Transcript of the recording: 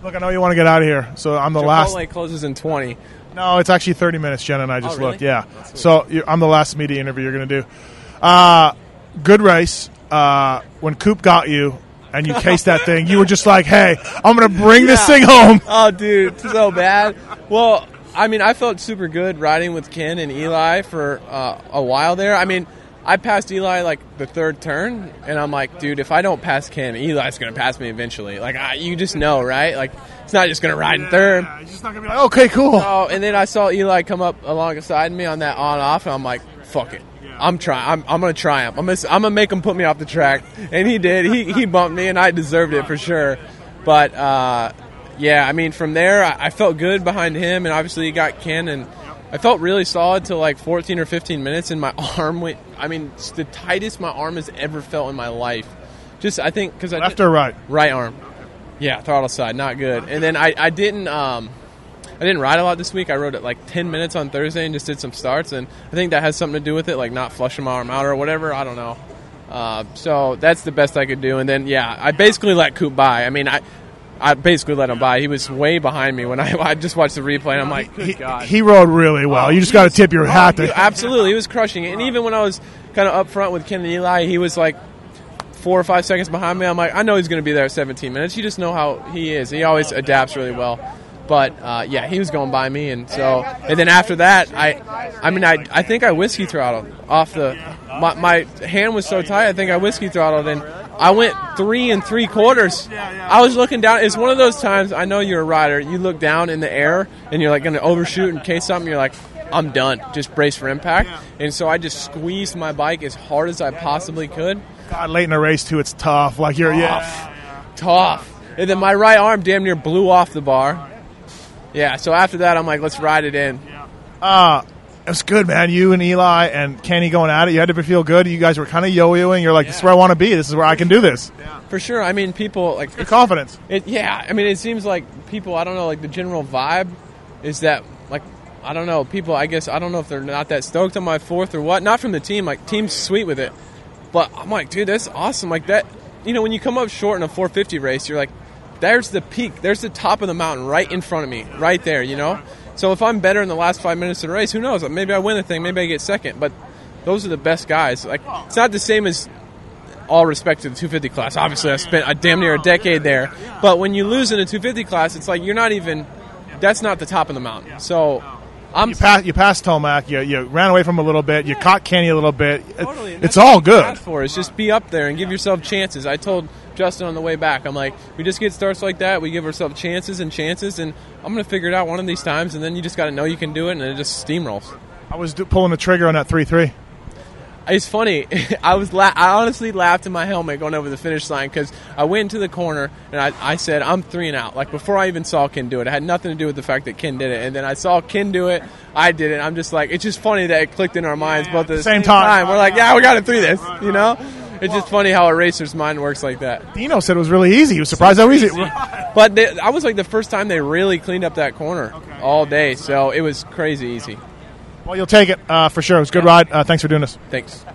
Look, I know you want to get out of here, so I'm the last. Chipotle closes in 20. No, it's actually 30 minutes, Jen and I just really? looked. Yeah. So I'm the last media interview you're going to do. Good race. When Coop got you and you cased that thing, you were just like, hey, I'm going to bring this thing home. Oh, dude, so bad. Well, I mean, I felt super good riding with Ken and Eli for a while there. I mean, I passed Eli like the third turn, and I'm like, dude, if I don't pass Ken, Eli's going to pass me eventually. Like, you just know, right? Like, it's not just going to ride in third. He's just not going to be like, okay, cool. Oh, and then I saw Eli come up alongside me on that on-off, and I'm like, fuck it. I'm trying. I'm going to try him. I'm going to make him put me off the track. And he did. He bumped me, and I deserved it for sure. But, yeah, I mean, from there, I felt good behind him, and obviously he got Ken, and I felt really solid till like 14 or 15 minutes, and my arm went, I mean, it's the tightest my arm has ever felt in my life. Just, I think, because Left or right? Right arm. Yeah, throttle side, not good. And then I didn't ride a lot this week. I rode it like 10 minutes on Thursday and just did some starts, and I think that has something to do with it, like not flushing my arm out or whatever. I don't know. So that's the best I could do. And then, yeah, I basically let Coop by. I mean, I basically let him by. He was way behind me when I just watched the replay, and I'm like, good God. He rode really well. You just got to tip your hat to Absolutely. He was crushing it. And even when I was kind of up front with Ken and Eli, he was like 4 or 5 seconds behind me. I'm like, I know he's going to be there at 17 minutes. You just know how he is. He always adapts really well. But, yeah, he was going by me. And then after that, I think I whiskey throttled off the – my hand was so tight, I think I whiskey throttled, and I went 3 3/4. I was looking down. It's one of those times, I know you're a rider, you look down in the air, and you're like going to overshoot in case something, you're like, I'm done. Just brace for impact. And so I just squeezed my bike as hard as I possibly could. God, late in a race, too, it's tough. Like you're Tough. And then my right arm damn near blew off the bar. Yeah, so after that, I'm like, let's ride it in. It was good, man. You and Eli and Kenny going at it. You had to feel good. You guys were kind of yo-yoing. You're like, this is where I want to be. This is where I can do this. Yeah. For sure. I mean, people like your confidence. I mean, it seems like people. I don't know. Like the general vibe is that like I don't know. People. I guess I don't know if they're not that stoked on my fourth or what. Not from the team. Like team's sweet with it, but I'm like, dude, that's awesome. Like that. You know, when you come up short in a 450 race, you're like, there's the peak. There's the top of the mountain right in front of me, right there. You know. So if I'm better in the last 5 minutes of the race, who knows? Maybe I win the thing. Maybe I get second. But those are the best guys. Like it's not the same as all respect to the 250 class. Obviously, I spent a damn near a decade there. But when you lose in a 250 class, it's like you're not even. That's not the top of the mountain. So you passed Tomac. You ran away from him a little bit. You caught Kenny a little bit. Totally. It's all good. For is just be up there and give yourself chances. I told Justin on the way back, I'm like, we just get starts like that. We give ourselves chances, and I'm going to figure it out one of these times, and then you just got to know you can do it, and it just steamrolls. I was pulling the trigger on that 3-3. It's funny. I honestly laughed in my helmet going over the finish line because I went into the corner, and I said, I'm 3 and out. Like, before I even saw Ken do it. It had nothing to do with the fact that Ken did it. And then I saw Ken do it. I did it. I'm just like, it's just funny that it clicked in our minds both at the same time. We're like, yeah, we got to 3 this, you know? It's just funny how a racer's mind works like that. Dino said it was really easy. He was surprised how easy it was. But I was like the first time they really cleaned up that corner all day, so it was crazy easy. Well, you'll take it for sure. It was a good ride. Thanks for doing this. Thanks.